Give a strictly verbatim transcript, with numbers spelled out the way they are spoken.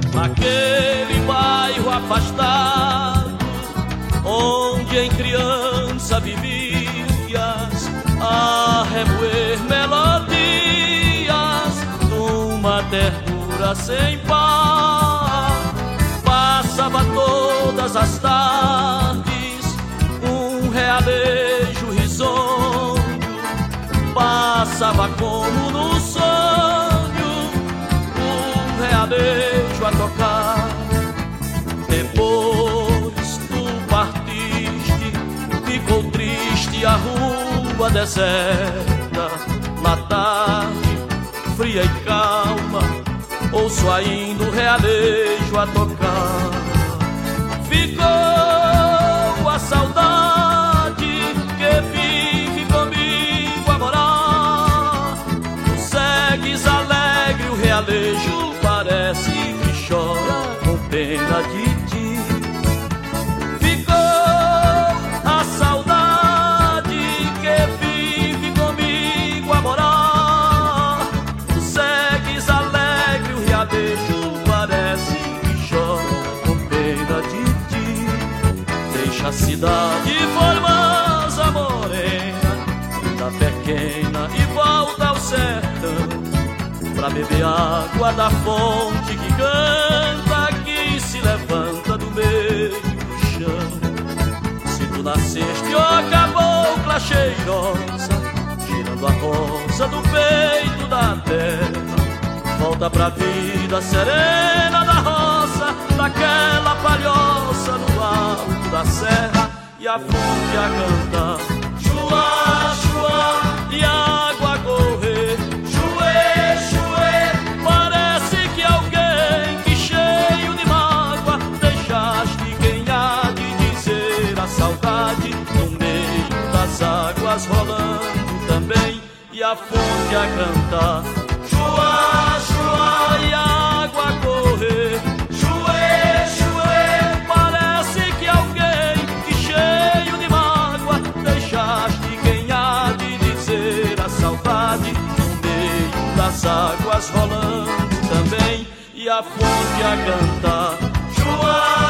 naquele bairro afastado, onde em criança vivias a remoer melodias numa ternura sem par. Passava todas as tardes um realejo risonho, passava como no sonho um realejo a tocar. Depois tu partiste, ficou triste a rua deserta. Na tarde fria e calma, ouço ainda o realejo a tocar. Ficou a saudade que vive comigo a morar. Tu segues alegre, o realejo parece que chora com pena de ti. Ficou a saudade que vive comigo a morar. Tu segues alegre, o realejo parece que chora com pena de ti. Deixa a cidade formosa, morena, da pequena, e volta ao sertão pra beber água da fonte que canta, que se levanta do meio do chão. Se tu nasceste ó cabocla cheirosa, tirando a rosa do peito da terra, volta pra vida serena da roça, daquela palhoça no alto da serra, e a fonte a cantar, chuá, chuá, e a água a correr, chuê, chuê. Parece que alguém que cheio de mágoa deixaste, quem há de dizer a saudade no meio das águas rolando também, e a fonte a cantar, chuá, chuá, e a água a correr, chuê, chuê. Parece que alguém que cheio de mágoa deixaste, quem há de dizer a saudade no meio das águas rolando também, e a fonte a cantar, chuá.